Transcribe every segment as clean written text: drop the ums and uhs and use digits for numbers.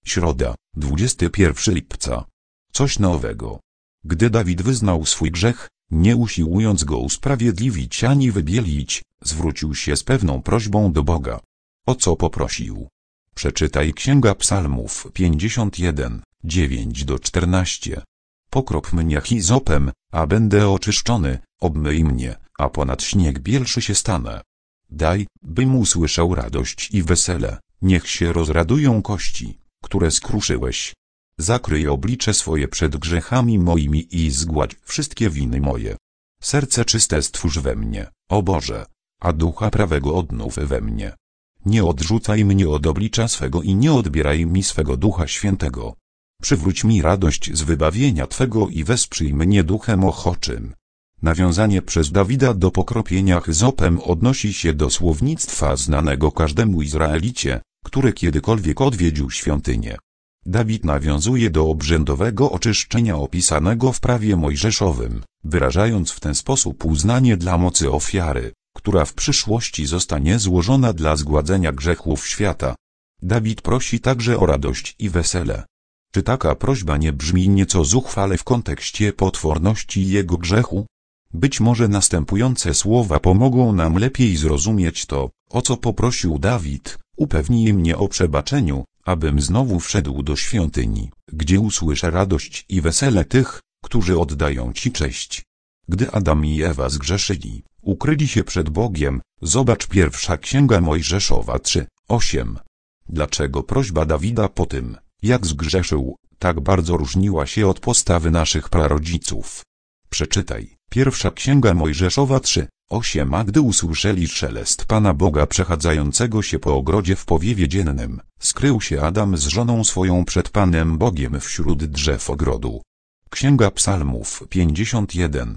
Środa, 21 lipca. Coś nowego. Gdy Dawid wyznał swój grzech, nie usiłując go usprawiedliwić ani wybielić, zwrócił się z pewną prośbą do Boga. O co poprosił? Przeczytaj Księga Psalmów 51, 9-14. Pokrop mnie hizopem, a będę oczyszczony, obmyj mnie, a ponad śnieg bielszy się stanę. Daj, bym usłyszał radość i wesele, niech się rozradują kości, które skruszyłeś. Zakryj oblicze swoje przed grzechami moimi i zgładź wszystkie winy moje. Serce czyste stwórz we mnie, o Boże, a ducha prawego odnów we mnie. Nie odrzucaj mnie od oblicza swego i nie odbieraj mi swego Ducha Świętego. Przywróć mi radość z wybawienia Twego i wesprzyj mnie duchem ochoczym. Nawiązanie przez Dawida do pokropienia hyzopem odnosi się do słownictwa znanego każdemu Izraelicie, który kiedykolwiek odwiedził świątynię. Dawid nawiązuje do obrzędowego oczyszczenia opisanego w prawie mojżeszowym, wyrażając w ten sposób uznanie dla mocy ofiary, która w przyszłości zostanie złożona dla zgładzenia grzechów świata. Dawid prosi także o radość i wesele. Czy taka prośba nie brzmi nieco zuchwale w kontekście potworności jego grzechu? Być może następujące słowa pomogą nam lepiej zrozumieć to, o co poprosił Dawid. Upewnij mnie o przebaczeniu, abym znowu wszedł do świątyni, gdzie usłyszę radość i wesele tych, którzy oddają Ci cześć. Gdy Adam i Ewa zgrzeszyli, ukryli się przed Bogiem, zobacz pierwsza Księga Mojżeszowa 3:8. Dlaczego prośba Dawida po tym, jak zgrzeszył, tak bardzo różniła się od postawy naszych prarodziców? Przeczytaj, pierwsza Księga Mojżeszowa 3:8. A gdy usłyszeli szelest Pana Boga przechadzającego się po ogrodzie w powiewie dziennym, skrył się Adam z żoną swoją przed Panem Bogiem wśród drzew ogrodu. Księga Psalmów 51,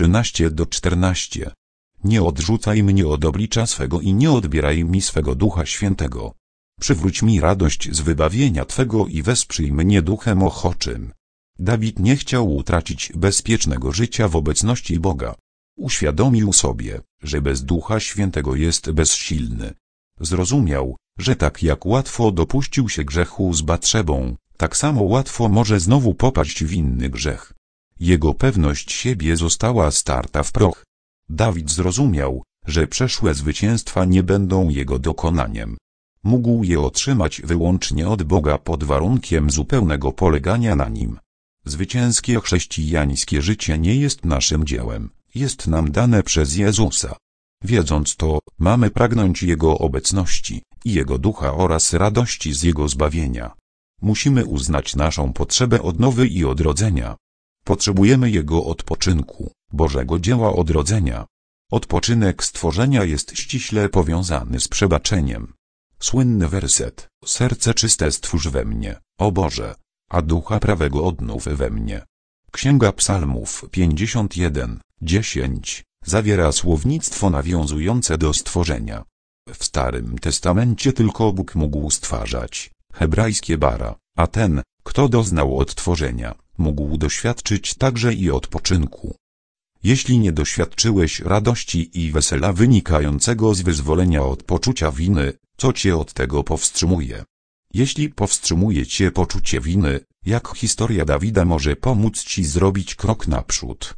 13-14. Nie odrzucaj mnie od oblicza swego i nie odbieraj mi swego Ducha Świętego. Przywróć mi radość z wybawienia Twego i wesprzyj mnie duchem ochoczym. Dawid nie chciał utracić bezpiecznego życia w obecności Boga. Uświadomił sobie, że bez Ducha Świętego jest bezsilny. Zrozumiał, że tak jak łatwo dopuścił się grzechu z Batszebą, tak samo łatwo może znowu popaść w inny grzech. Jego pewność siebie została starta w proch. Dawid zrozumiał, że przeszłe zwycięstwa nie będą jego dokonaniem. Mógł je otrzymać wyłącznie od Boga pod warunkiem zupełnego polegania na Nim. Zwycięskie chrześcijańskie życie nie jest naszym dziełem, jest nam dane przez Jezusa. Wiedząc to, mamy pragnąć Jego obecności i Jego ducha oraz radości z Jego zbawienia. Musimy uznać naszą potrzebę odnowy i odrodzenia. Potrzebujemy Jego odpoczynku, Bożego dzieła odrodzenia. Odpoczynek stworzenia jest ściśle powiązany z przebaczeniem. Słynny werset, serce czyste stwórz we mnie, o Boże, a ducha prawego odnów we mnie. Księga Psalmów 51, 10, zawiera słownictwo nawiązujące do stworzenia. W Starym Testamencie tylko Bóg mógł stwarzać, hebrajskie bara, a ten, kto doznał odtworzenia, mógł doświadczyć także i odpoczynku. Jeśli nie doświadczyłeś radości i wesela wynikającego z wyzwolenia od poczucia winy, co cię od tego powstrzymuje? Jeśli powstrzymuje cię poczucie winy, jak historia Dawida może pomóc ci zrobić krok naprzód?